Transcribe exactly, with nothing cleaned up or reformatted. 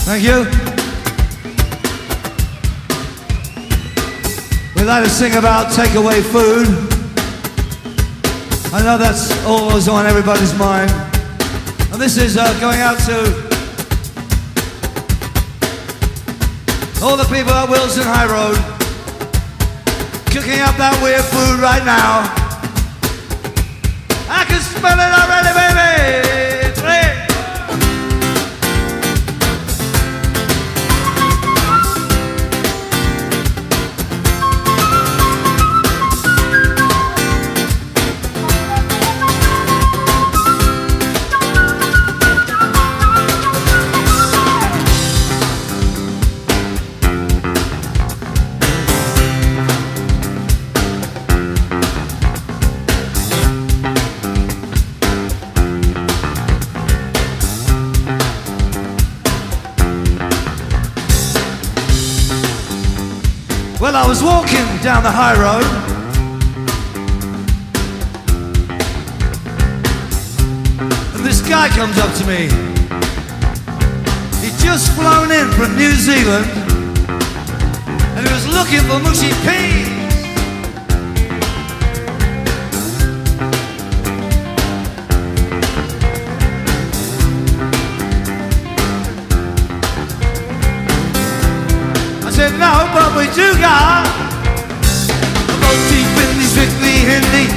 Thank you. We'd like to sing about takeaway food. I know that's always on everybody's mind. And this is uh, going out to all the people at Wilson High Road, cooking up that weird food right now. I can smell it already, baby. Three. Well, I was walking down the high road, and this guy comes up to me. He'd just flown in from New Zealand, and he was looking for mushy peas. I said, no, but we do got a motif in the strictly Hindi